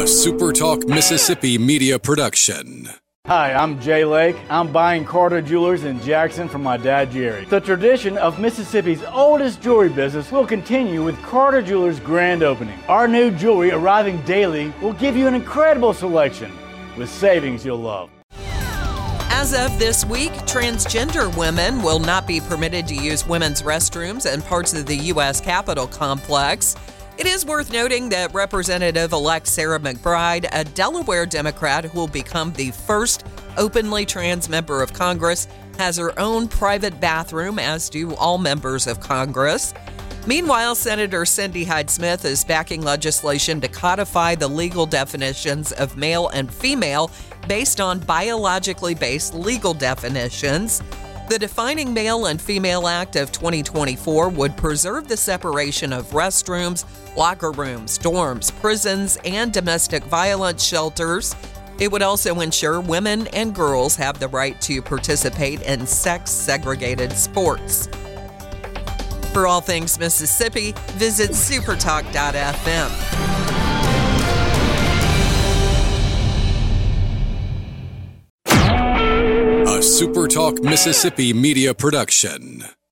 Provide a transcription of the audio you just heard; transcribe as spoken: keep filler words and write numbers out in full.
A SuperTalk Mississippi media production. Hi, I'm Jay Lake. I'm buying Carter Jewelers in Jackson from my dad, Jerry. The tradition of Mississippi's oldest jewelry business will continue with Carter Jewelers' grand opening. Our new jewelry arriving daily will give you an incredible selection with savings you'll love. As of this week, transgender women will not be permitted to use women's restrooms in parts of the U S Capitol complex. It is worth noting that Representative-elect Sarah McBride, a Delaware Democrat who will become the first openly trans member of Congress, has her own private bathroom, as do all members of Congress. Meanwhile, Senator Cindy Hyde-Smith is backing legislation to codify the legal definitions of male and female based on biologically based legal definitions. The Defining Male and Female Act of twenty twenty-four would preserve the separation of restrooms, locker rooms, dorms, prisons, and domestic violence shelters. It would also ensure women and girls have the right to participate in sex-segregated sports. For all things Mississippi, visit supertalk dot f m. A SuperTalk Mississippi media production.